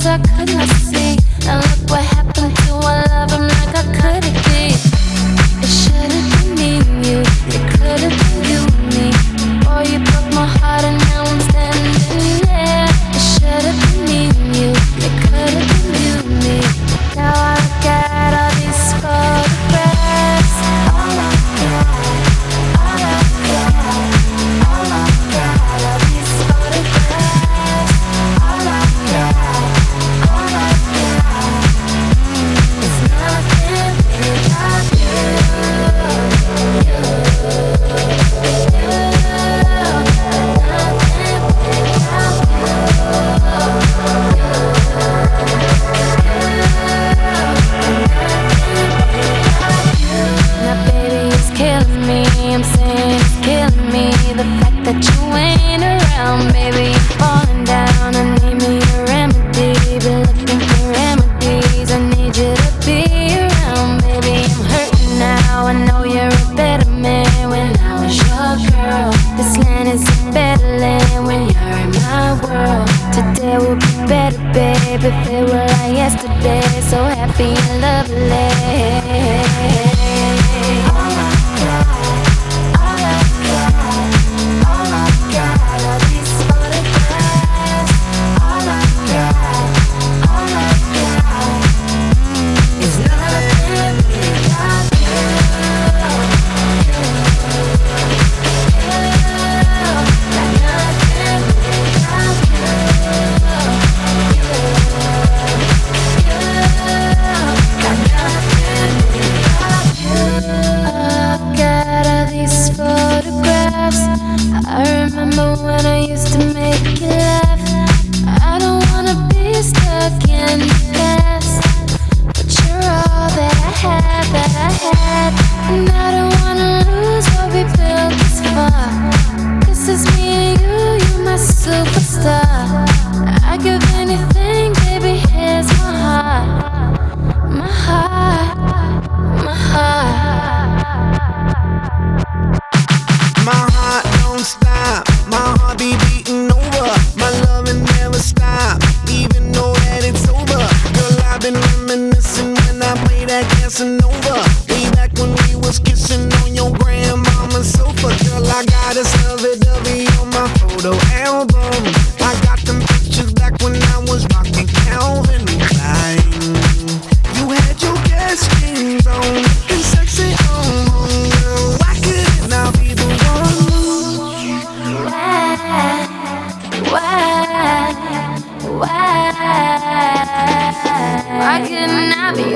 I could not see. Now look what happened to our love. I'm like, I couldn't be. It should've been me and you. It could've been you and me. Boy, you broke my heart and now I'm standing there. It should've been me and you. It could've been you and me. Now I look at all these photographs. Oh my God, oh my God, oh my God, all these photographs. Oh my God, oh my God, it's nothing without you. Now baby, it's killing me. I'm saying it's killing me. The fact that you ain't around, baby, I'm falling down. I need me a remedy. Been looking for remedies. I need you to be around, baby. I'm hurting now. I know you're a better man when I was your girl. This land is a better land when you're in my world. Today will be better, babe, if it were like yesterday. So happy and lovely. Oh my God, oh my God, oh my God, all these photographs. Oh my God, oh my God, it's nothing without you. Got nothing without you. Got nothing without you. Look at all these photographs. I remember when I used to make you laugh. I don't wanna be stuck in the past, but you're all that I had, and I don't wanna lose what we built this far. This is me and you're my superstar. I give anything, baby, here's my heart, my heart, my heart. My heart don't stop, my heart be beating over. My loving never stop, even though that it's over. Girl, I've been reminiscing when I play that Casanova. Way back when we was kissing on your grandmama's sofa. Girl, I got a lovey-dovey on my photo album. I got them pictures back when I was rocking Calvin Klein. You had your best jeans on, looking sexy on, girl. Why couldn't I be the one? Why couldn't I be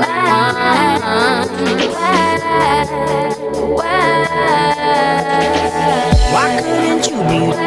Why couldn't you be the